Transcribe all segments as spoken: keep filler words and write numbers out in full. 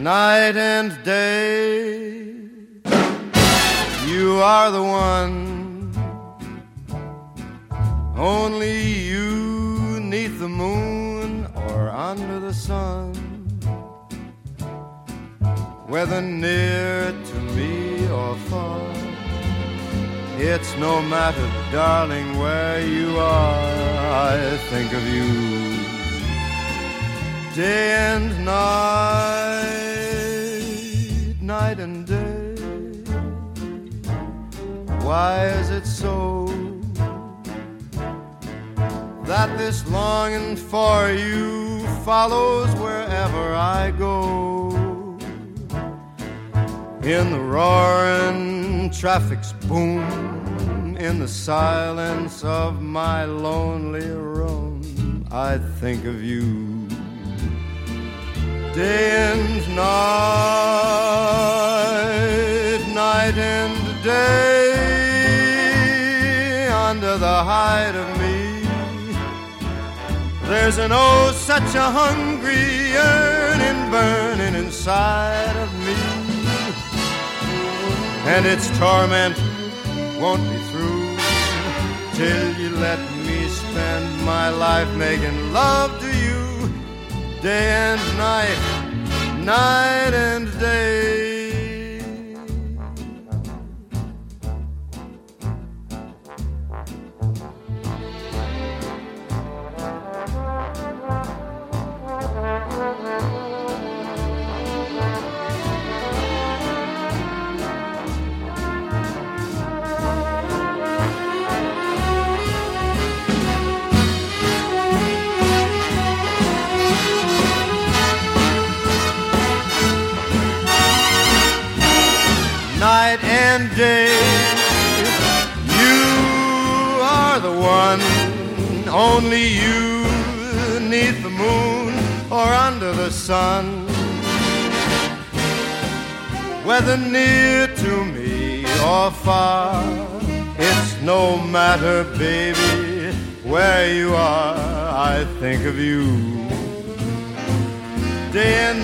night and day. You are the one, only you, 'neath the moon or under the sun. Whether near to me or far, it's no matter, darling, where you are. I think of you day and night, night and day. Why is it so that this longing for you follows wherever I go? In the roaring traffic's boom, in the silence of my lonely room, I think of you day and night, night and day. Under the hide of me, there's an oh such a hungry yearning burning inside of me. And its torment won't be through till you let me spend my life making love to you day and night, night and day. Night and day, you are the one, only you, 'neath the moon or under the sun. Whether near to me or far, it's no matter, baby, where you are. I think of you day and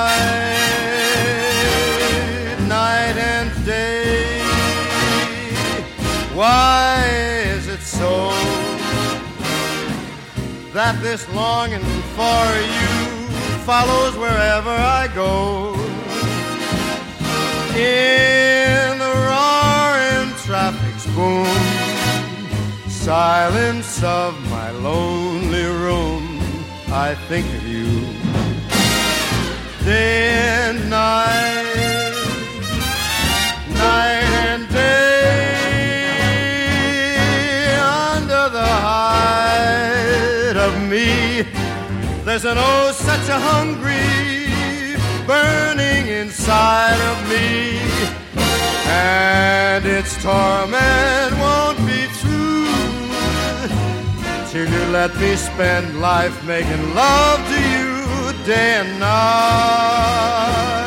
night, night and day. Why is it so that this longing for you follows wherever I go? In the roaring traffic's boom, silence of my lonely room, I think of you day and night, night and day. Under the hide of me, there's an oh such a hungry burning inside of me. And its torment won't be through till you let me spend life making love to you day and night.